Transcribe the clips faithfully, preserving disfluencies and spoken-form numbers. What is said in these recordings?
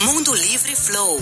Mundo Livre Flow.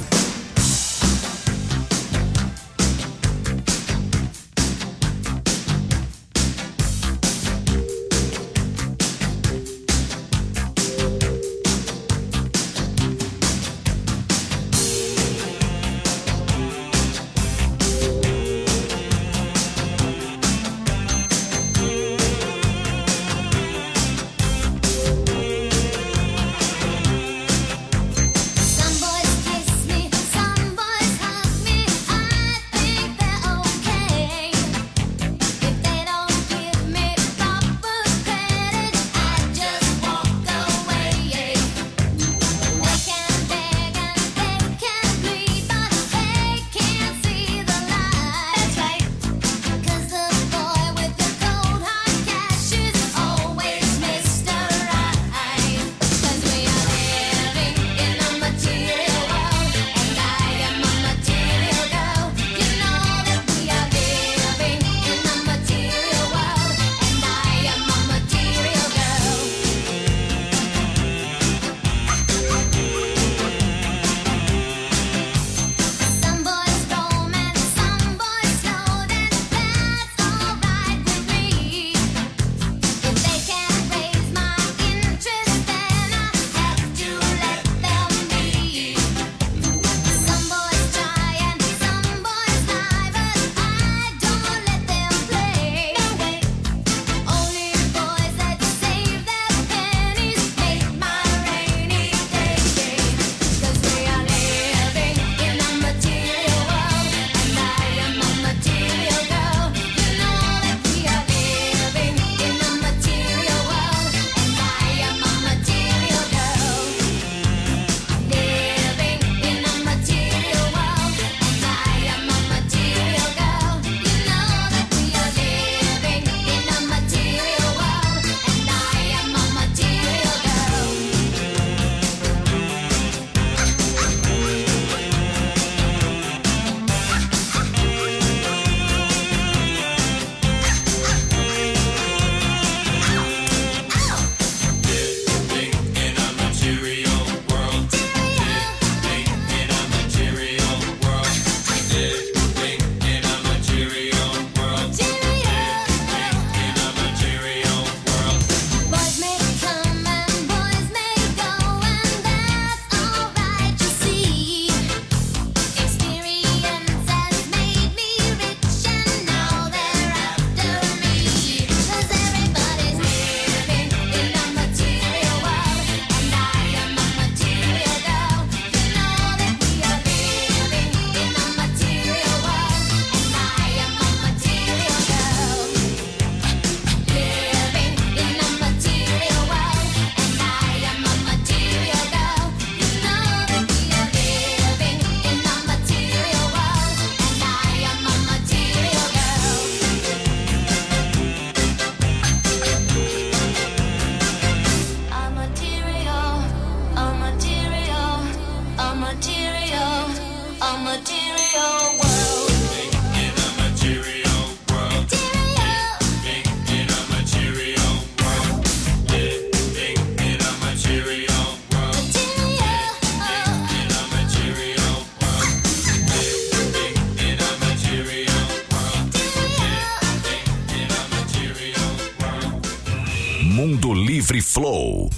Mundo Livre Flow.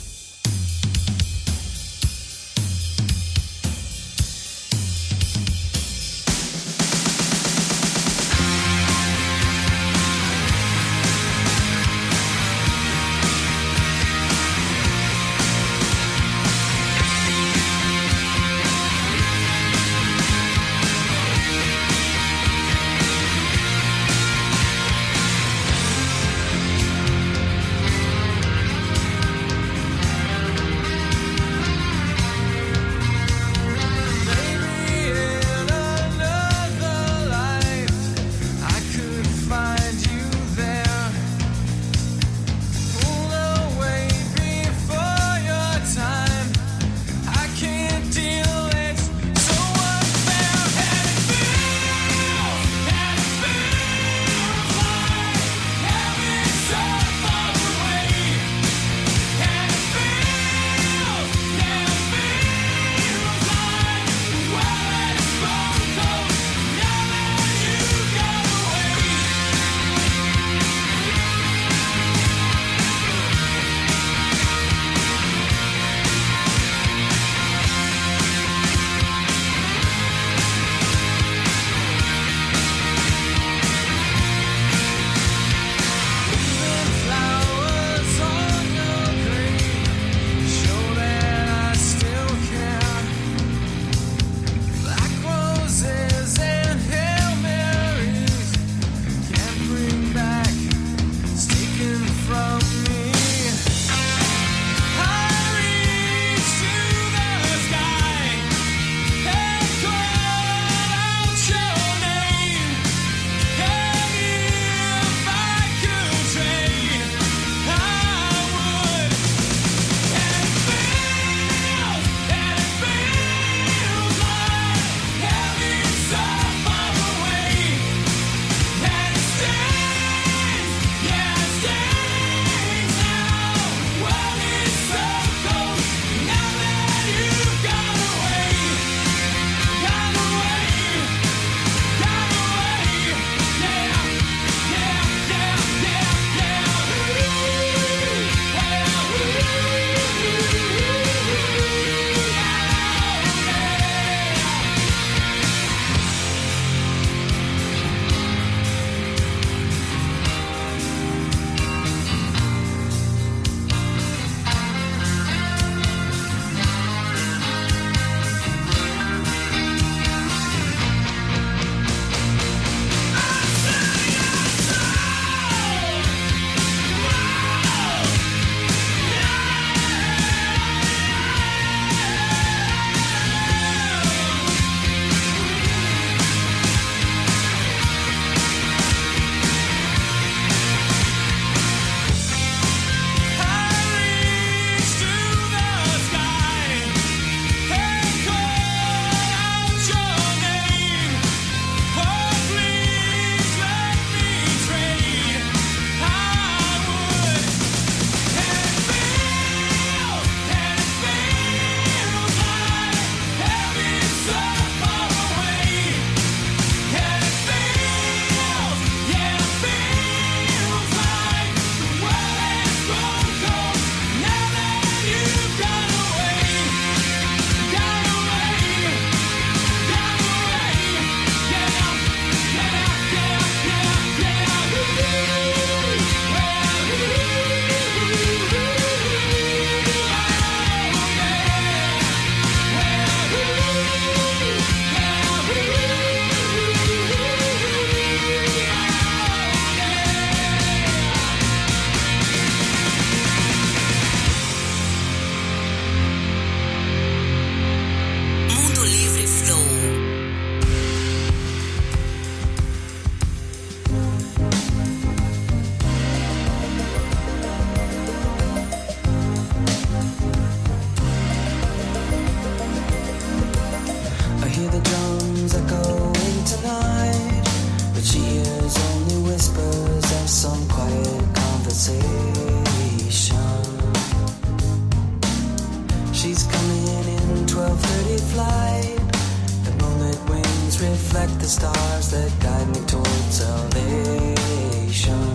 the stars that guide me towards salvation.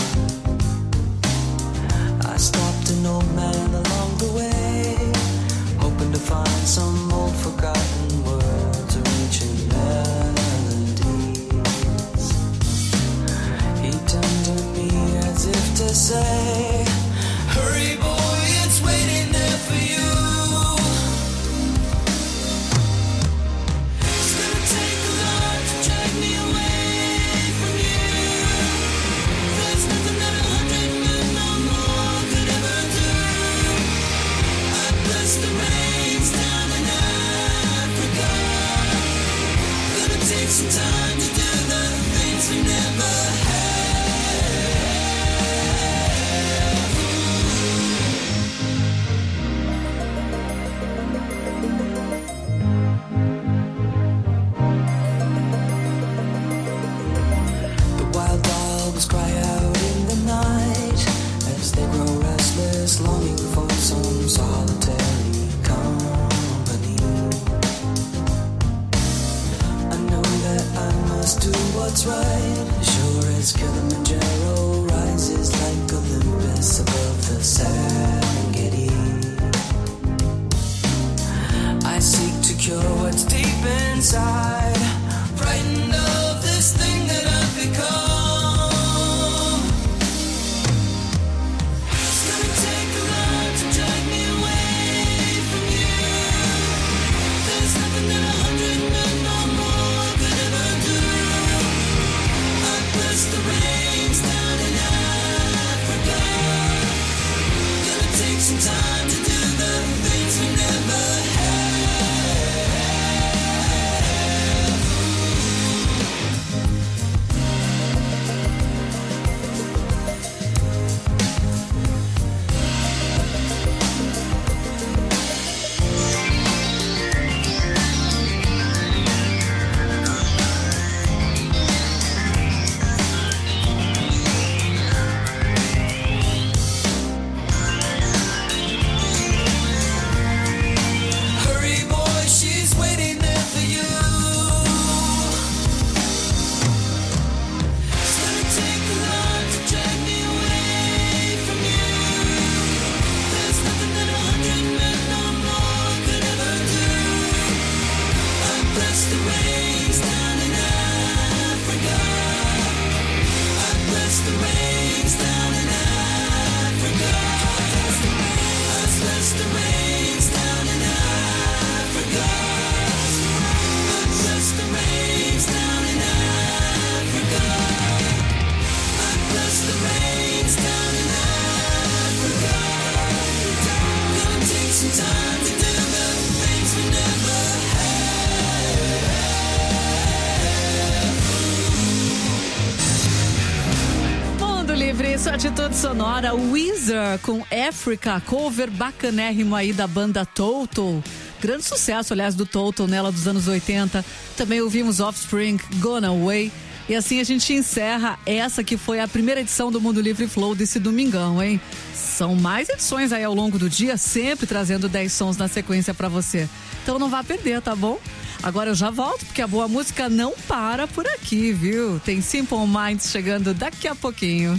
I stopped an old man along the way, hoping to find some old forgotten words or ancient melodies. He turned to me as if to say, hurry boy, it's waiting there for you. It's gonna take a lot to drag me away from you. There's nothing that a hundred men or more could ever do. I bless the rains down in Africa. Gonna take some time to do the things we never had. Cry out in the night as they grow restless, longing for some solitary company. I know that I must do what's right, sure as Kilimanjaro rises like Olympus above the Serengeti. I seek to cure what's deep inside, frightened of this thing that I've become. Some time to do the things we never Isso, atitude sonora, Weezer com Africa, cover bacanérrimo aí da banda Toto. Grande sucesso, aliás, do Toto, nela dos anos oitenta. Também ouvimos Offspring, Gone Away. E assim a gente encerra essa que foi a primeira edição do Mundo Livre Flow desse domingão, hein? São mais edições aí ao longo do dia, sempre trazendo dez sons na sequência pra você. Então não vá perder, tá bom? Agora eu já volto, porque a boa música não para por aqui, viu? Tem Simple Minds chegando daqui a pouquinho.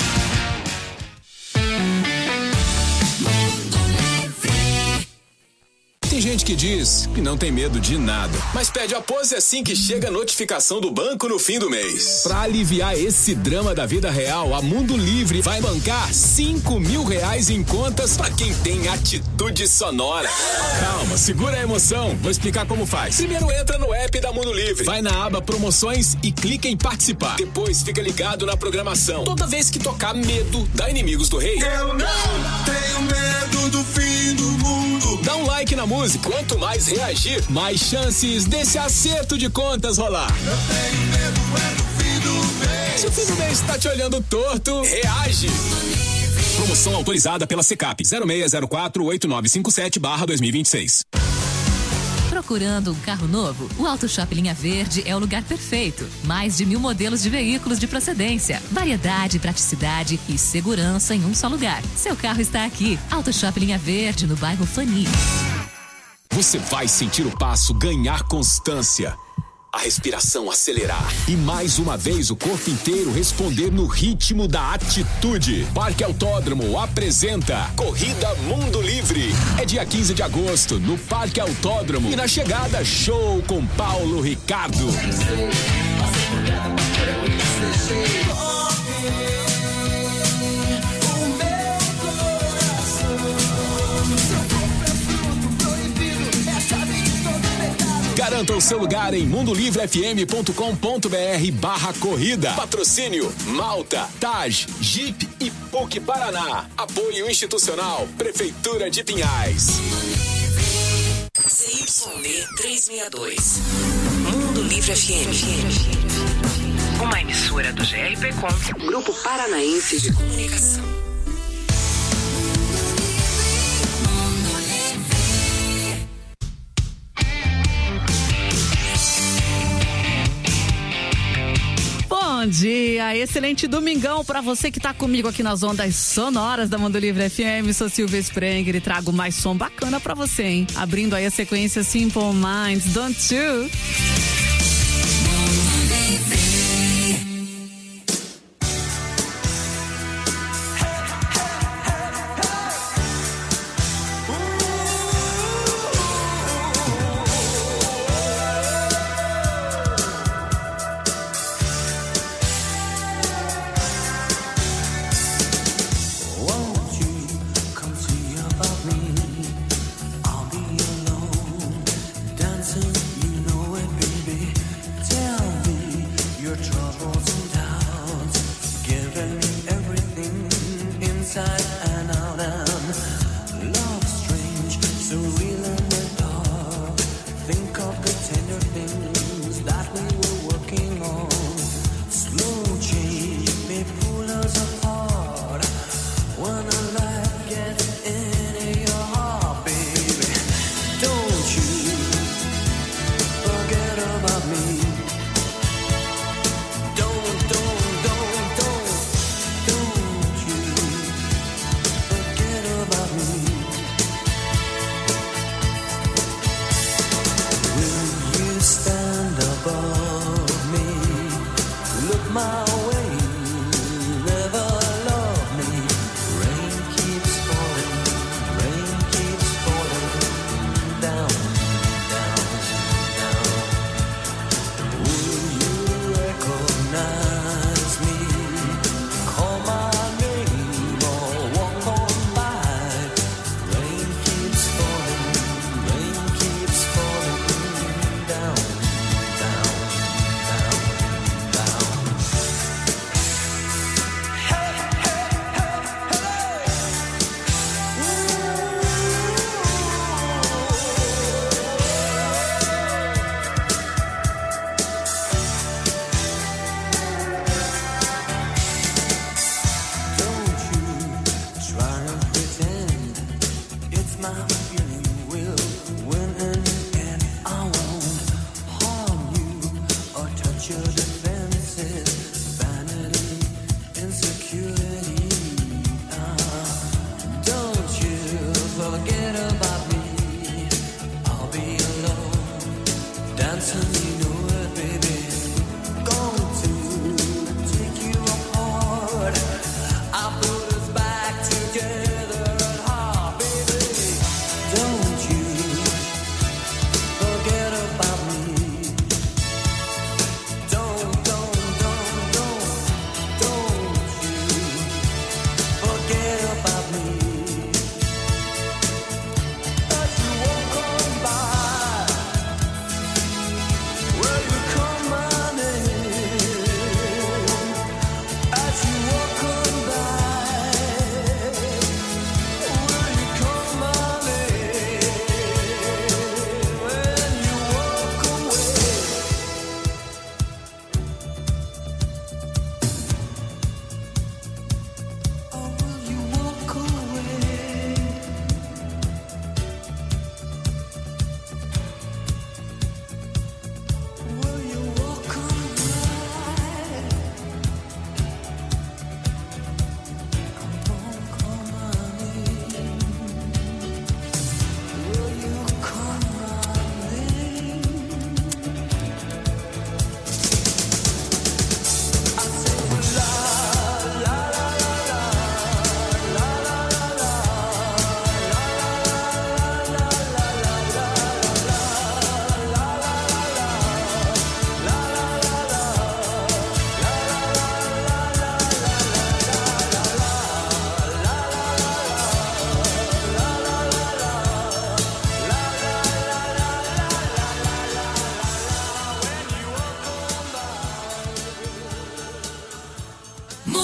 Tem gente que diz que não tem medo de nada, mas pede a pose assim que chega a notificação do banco no fim do mês. Pra aliviar esse drama da vida real, a Mundo Livre vai bancar cinco mil reais em contas pra quem tem atitude sonora. Calma, segura a emoção. Vou explicar como faz. Primeiro entra no app da Mundo Livre, vai na aba promoções e clica em participar. Depois fica ligado na programação. Toda vez que tocar Medo da Inimigos do Rei. Eu não tenho medo do fim do mundo. Dá um like na música. Quanto mais reagir, mais chances desse acerto de contas rolar. Eu tenho medo é do fim do mês. Se o fim do mês tá te olhando torto, reage. Promoção autorizada pela Secap zero seis zero quatro oito nove cinco sete barra dois mil e vinte e seis. Procurando um carro novo? O Auto Shop Linha Verde é o lugar perfeito. Mais de mil modelos de veículos de procedência, variedade, praticidade e segurança em um só lugar. Seu carro está aqui. Auto Shop Linha Verde, no bairro Fani. Você vai sentir o passo ganhar constância. a respiração acelerar e mais uma vez o corpo inteiro responder no ritmo da atitude. Parque Autódromo apresenta Corrida Mundo Livre. É dia quinze de agosto no Parque Autódromo e na chegada show com Paulo Ricardo. Garanta o seu lugar em mundo livre f m ponto com ponto b r barra corrida. Patrocínio Malta, Taj, Jeep e P U C Paraná. Apoio institucional Prefeitura de Pinhais. C Y D trezentos e sessenta e dois. Mundo Livre F M. Uma emissora do G R P Com, Grupo Paranaense de Comunicação. Bom dia, excelente domingão pra você que tá comigo aqui nas ondas sonoras da Mundo Livre F M. Sou Silvia Sprenger e trago mais som bacana pra você, hein? Abrindo aí a sequência Simple Minds, Don't You?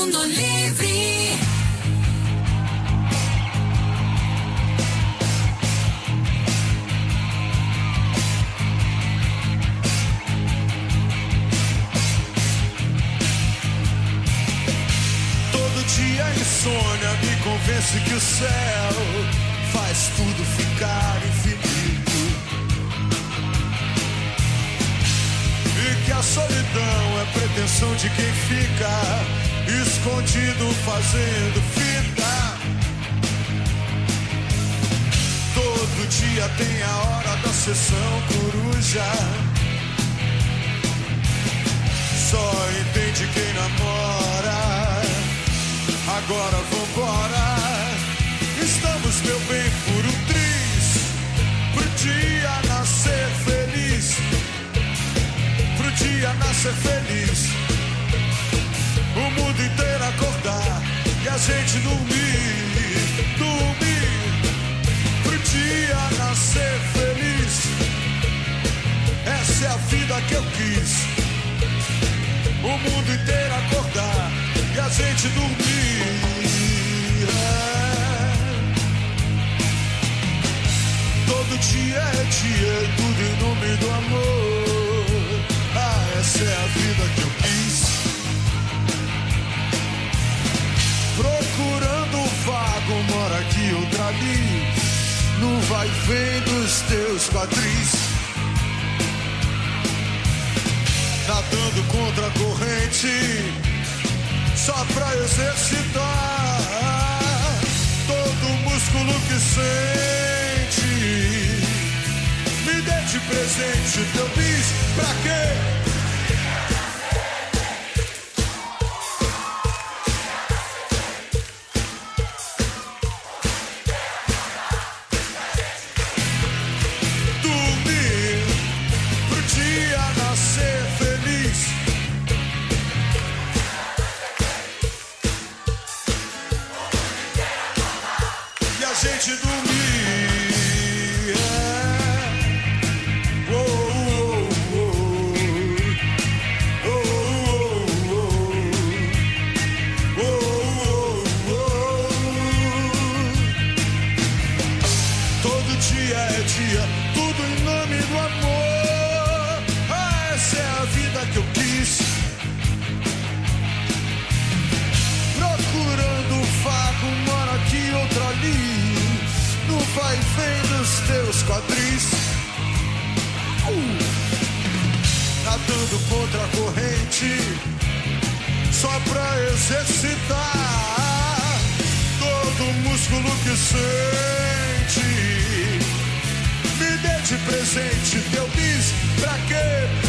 Mundo Livre. Todo dia a insônia me convence que o céu faz tudo ficar infinito e que a solidão é pretensão de quem fica escondido fazendo fita. Todo dia tem a hora da sessão coruja, só entende quem namora. Agora vambora, estamos, meu bem, por um triz, pro dia nascer feliz, pro dia nascer feliz, o mundo inteiro acordar e a gente dormir, dormir, pro dia nascer feliz. Essa é a vida que eu quis, o mundo inteiro acordar e a gente dormir. É. Todo dia é dia, tudo em nome do amor. Ah, essa é a vida que eu quis. Procurando um vago, mora aqui, outra ali, no vai vem dos teus quadris, nadando contra a corrente, só pra exercitar todo o músculo que sente. Me dê de presente teu bis, pra quê? Dormir pro dia nascer feliz. Gente dormir, é. Oh, oh, oh, oh, oh, oh, oh, oh. Todo dia é dia, tudo em nome do amor. Ah, essa é a vida que eu quis. Procurando um fago, mora aqui, outra ali, no vai vem dos teus quadris, uh. nadando contra a corrente, só pra exercitar todo o músculo que sente. Me dê de presente teu bis, pra quê?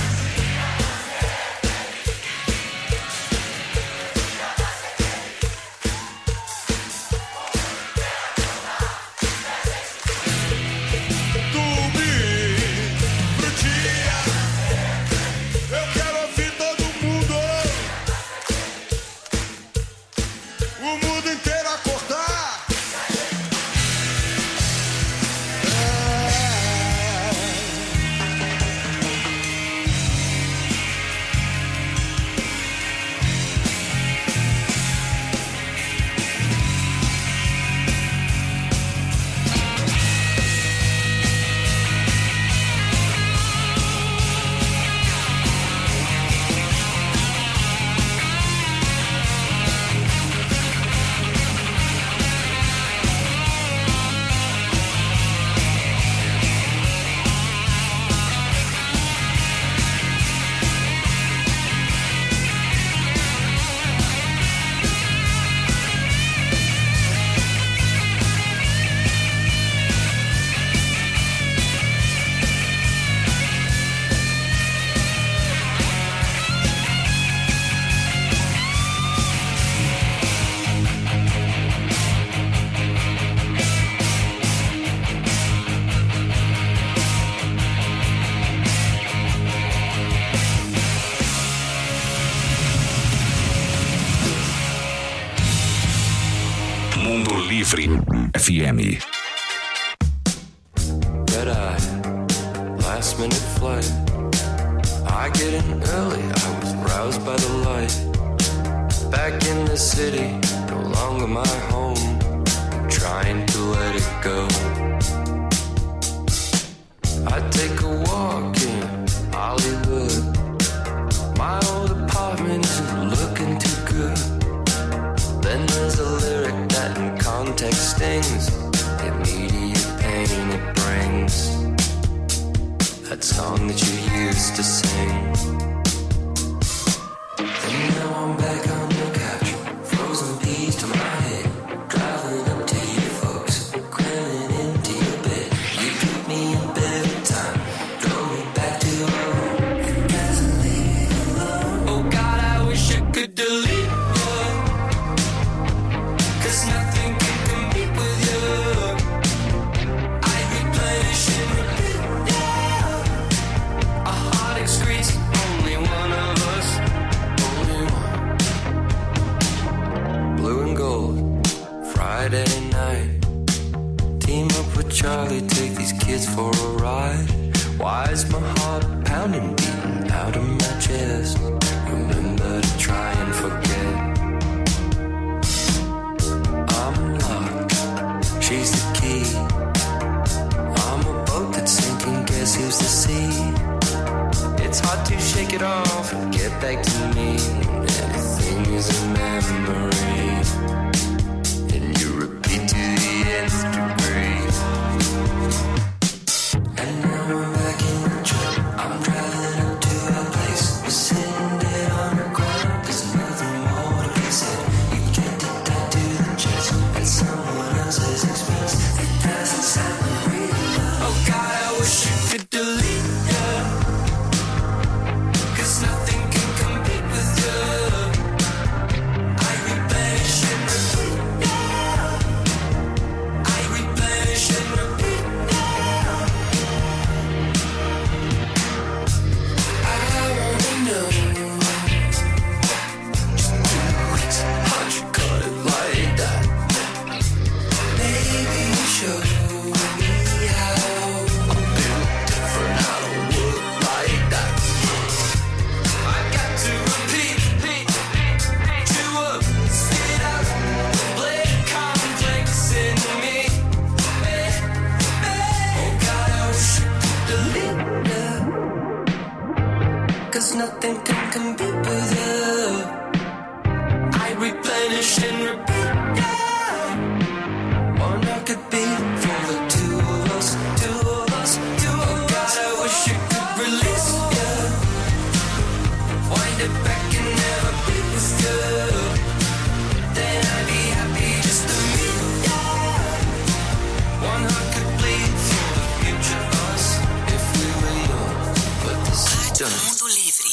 Mundo Livre F M. Red eye, last minute flight. I get in early, I was roused by the light. Back in the city, no longer my home. I'm trying to let it go. I take a walk in Hollywood. My old apartment isn't looking too good. Then there's a lyric that in context stings. Immediate pain it brings. That song that you used to sing. And now I'm back on the couch, frozen peas to my head, driving up to you folks, cramming into your bed. You keep me in bed every time, drove me back to your home. It doesn't leave me alone. Oh God, I wish I could delete you, 'cause nothing can compete with you. I replenish and repeat, yeah. A heart excretes only one of us, only one. Blue and gold, Friday night. Team up with Charlie, take these kids for a ride. Why is my heart pounding, beating out of my chest? Remember to try and forget. I'm locked, she's the key. I'm a boat that's sinking, guess who's the sea? It's hard to shake it off and get back to me. Everything is a memory, and you repeat to the nth degree. And now I'm back in the truck, I'm driving up to a place. We're sitting dead on the ground, there's nothing more to be said. You get it down to the chest at someone else's expense. It doesn't sound real. Oh God, I wish you could delete you, 'cause nothing can compete with you. I replenish and repeat, yeah. I replenish and repeat, yeah. I wanna know, just how'd you cut it like that? Maybe you show me how. I'm built different, I don't work like that. I got to repeat, repeat, to up, spit out, blade conflicts in me. Oh God, I wish you could delete you, 'cause nothing can compete with you. I replenish and repeat, yeah. One I could be for the two of us, two of us, two of us. Oh God, I wish you could release you. Wind it back and never be with you. Then I'd be happy just to meet you. One heart could bleed for the future us if we were young. But this is done. Mundo Livre.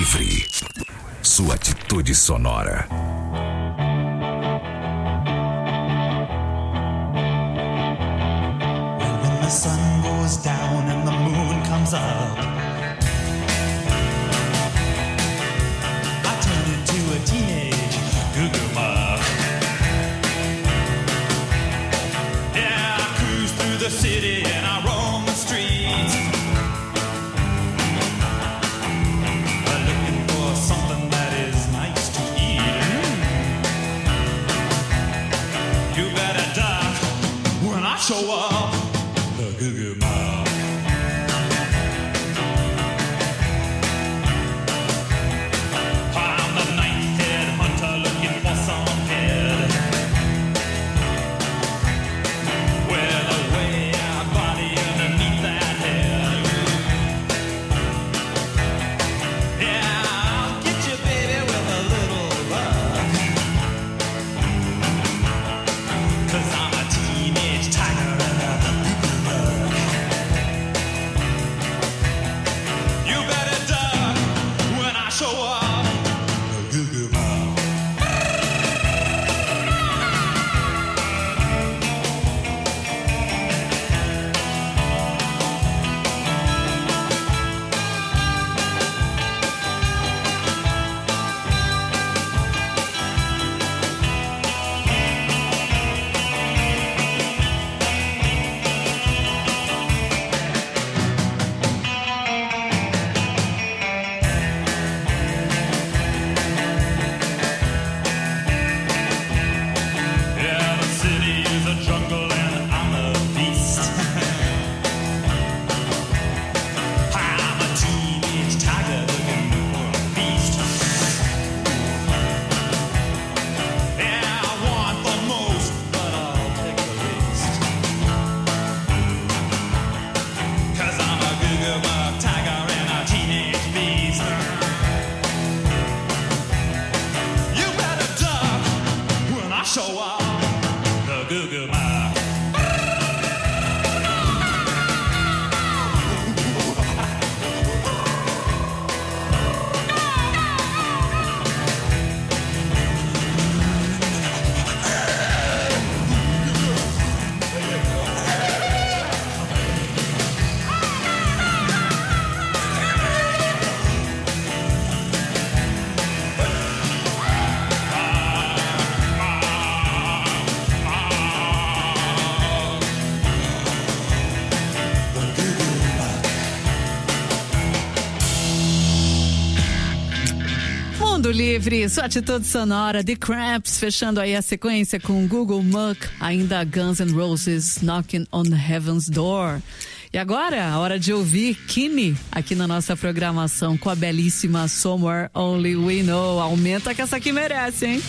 Livre. Sua atitude sonora. When the sun goes down and the moon comes up, I turn into a teenage goo-goo mob. Yeah, I cruise through the city and I roam the streets, looking for something that is nice to eat. You better duck when I show up. The Goo Goo Mob. I'm the ninth head hunter looking for some head with a way out body underneath that head. Yeah, I'll get you, baby, with a little luck, 'cause I'm a teenage tiger and a show up. The Goo Goo Mob. Show up, the Goo Goo Mob. Mundo Livre, sua atitude sonora, The Cramps, fechando aí a sequência com Google Muck, ainda Guns N' Roses, Knocking on Heaven's Door. E agora, a hora de ouvir Kimi aqui na nossa programação com a belíssima Somewhere Only We Know. Aumenta que essa aqui merece, hein?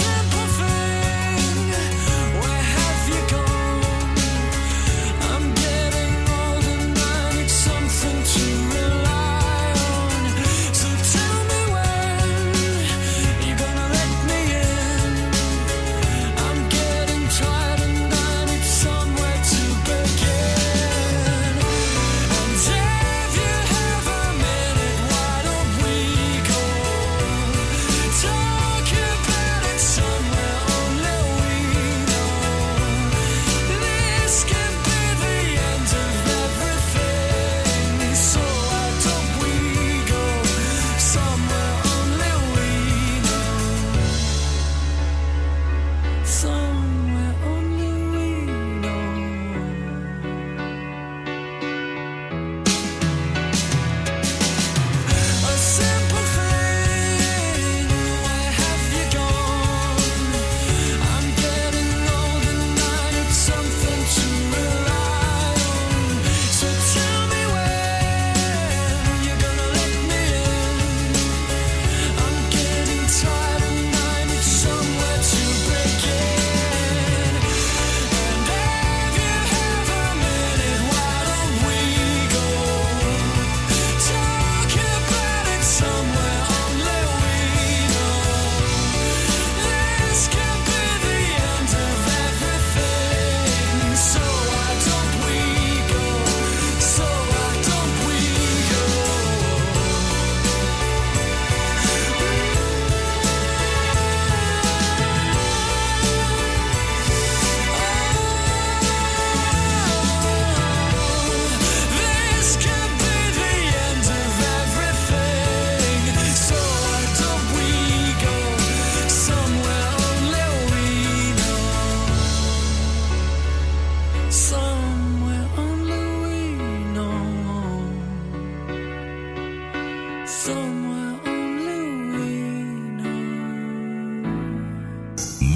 I'm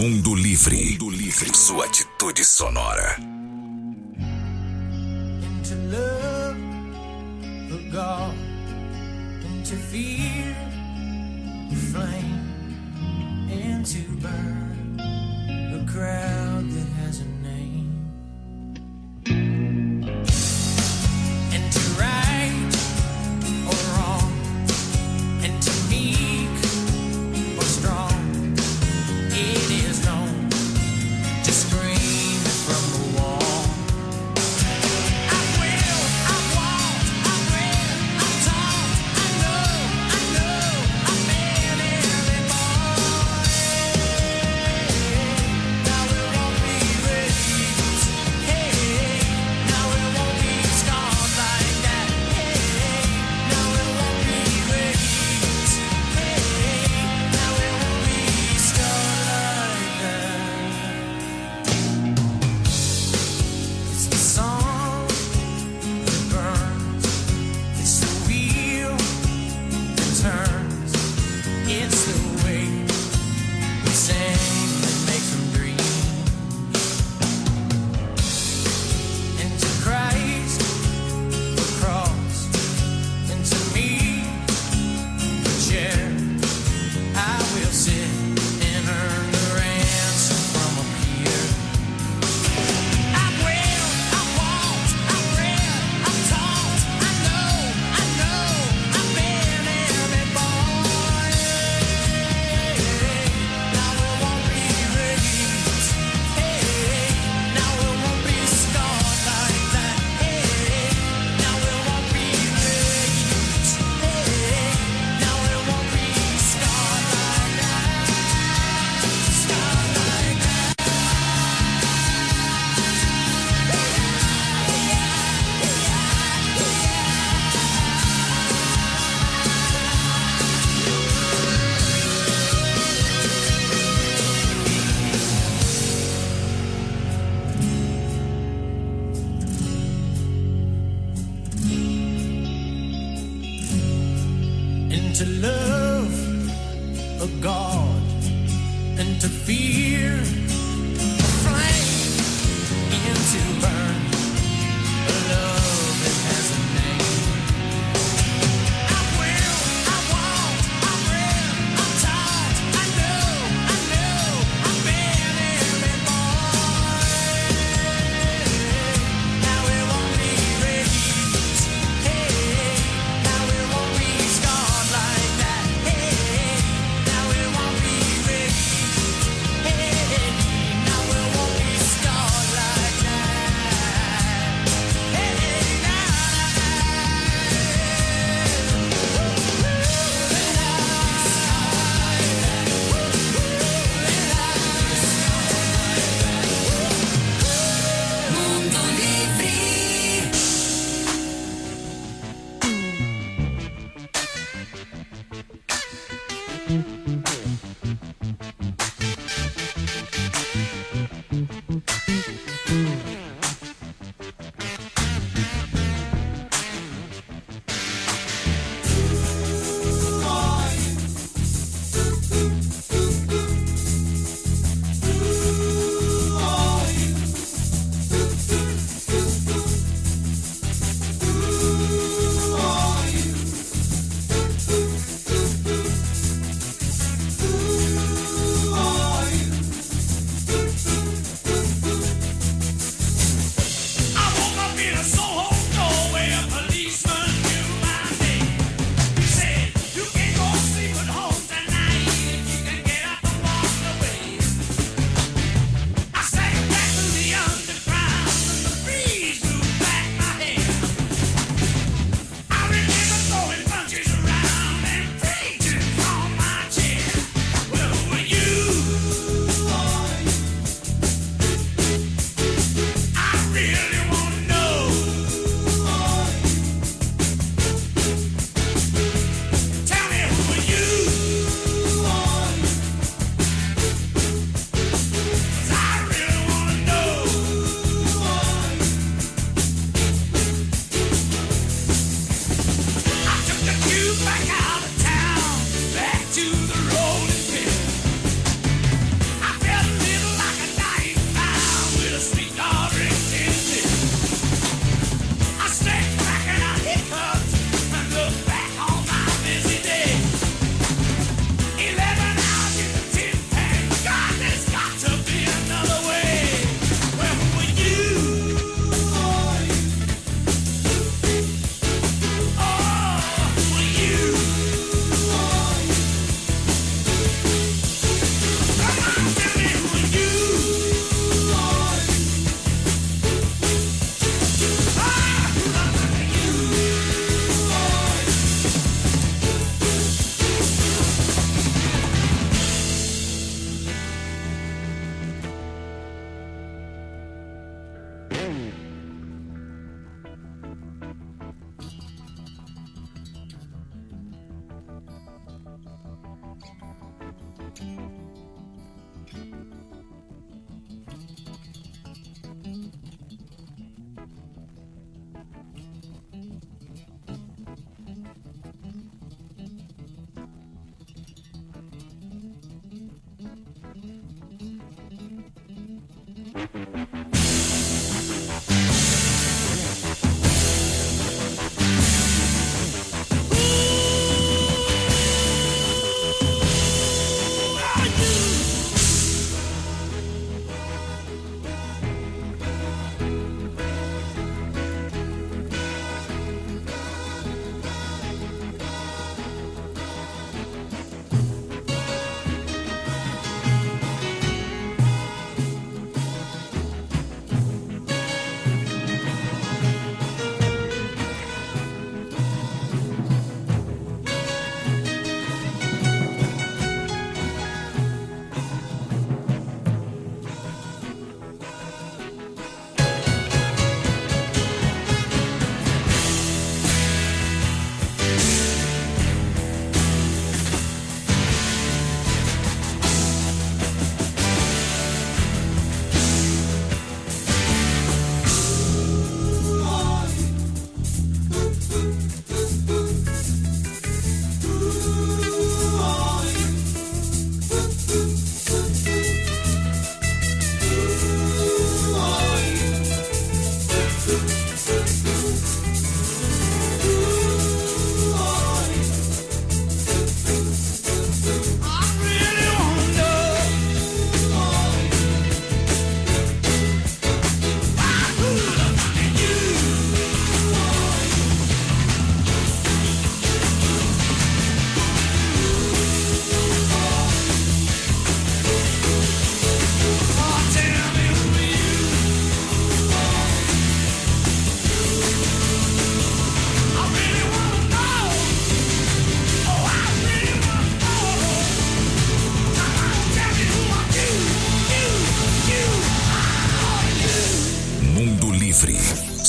Mundo Livre. Mundo Livre. Sua atitude sonora. To love the God, and to fear the flame, and to burn the crowd that has a name, and to right or wrong, and to meek or strong. It is known to scream from the wall. Now we're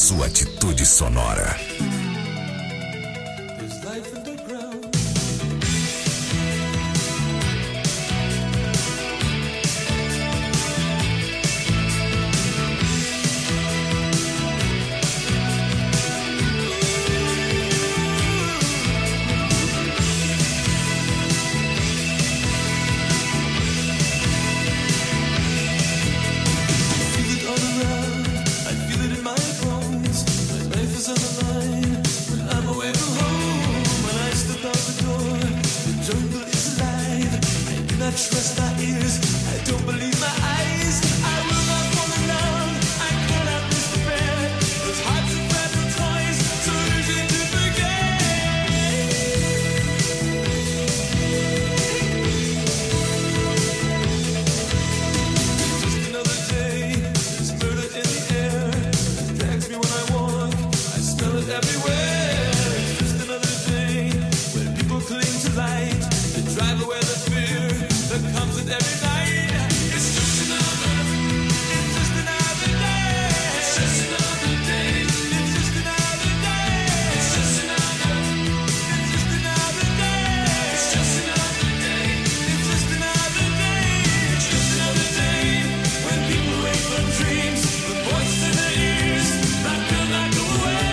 sua atitude sonora. There's life underground. Trust my ears, I don't believe my eyes. I will not fall alone, I cannot despair. Those hearts are fragile toys, so easy to forget. Just another day, there's murder in the air. It drags me when I walk, I smell it everywhere. Just another day, when people cling to light, they drive away the fear that comes with every night. It's just another, it's just another day. It's just another day. It's just another day. It's just another, it's just another day. It's just another day. It's just another day. It's just another day when people wake from dreams, the voice in their ears that will not go away.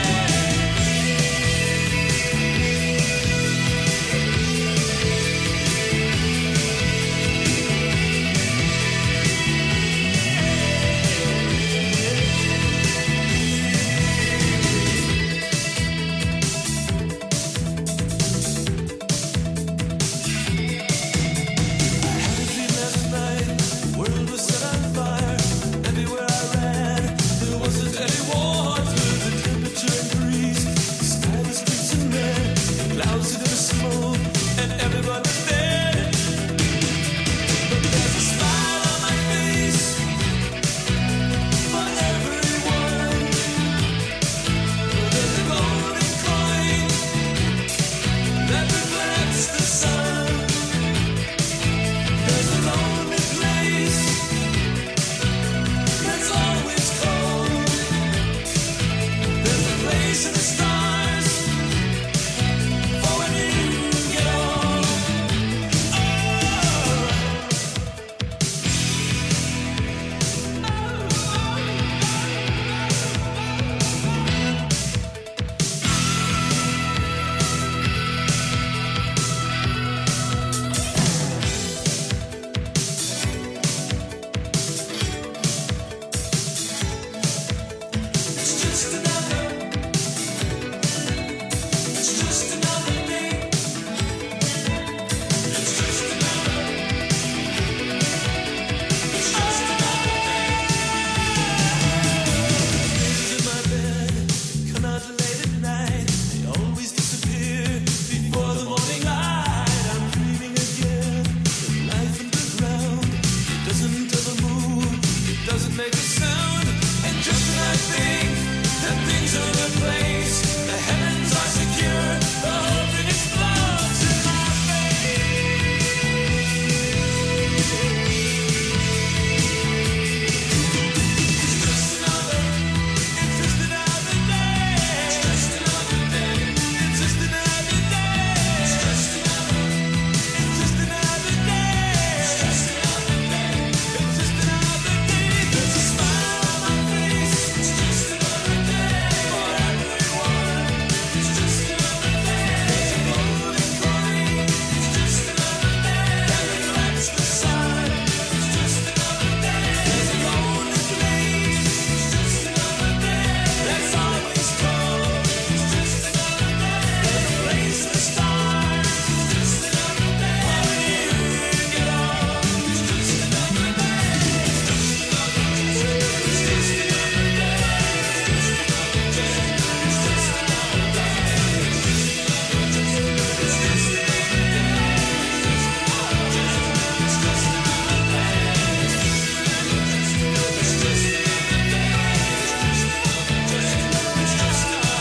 Place in the stars.